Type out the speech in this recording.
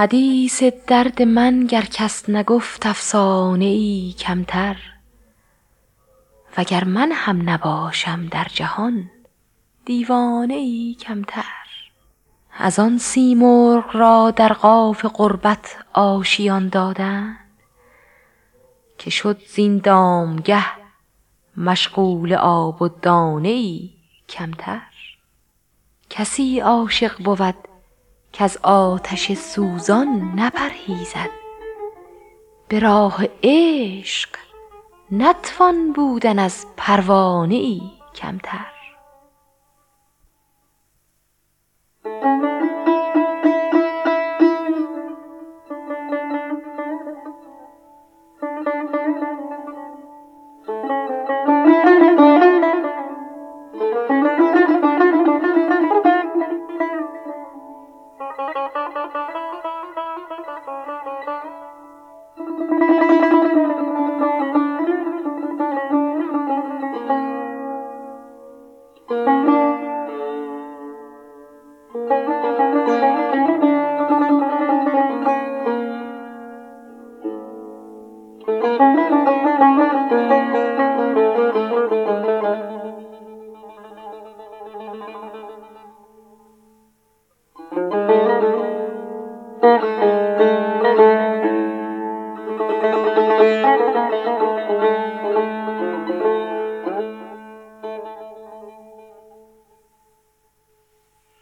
حدیث درد من گر کس نگفت افسانه ای کمتر، وگر من هم نباشم در جهان دیوانه ای کمتر. از آن سیمرغ را در قاف غربت آشیان دادند، که شد زین دامگه مشغول آب و دانه ای کمتر. کسی عاشق بود کز آتش سوزان نپرهیزد، به راه عشق نتوان بودن از پروانه ای کمتر.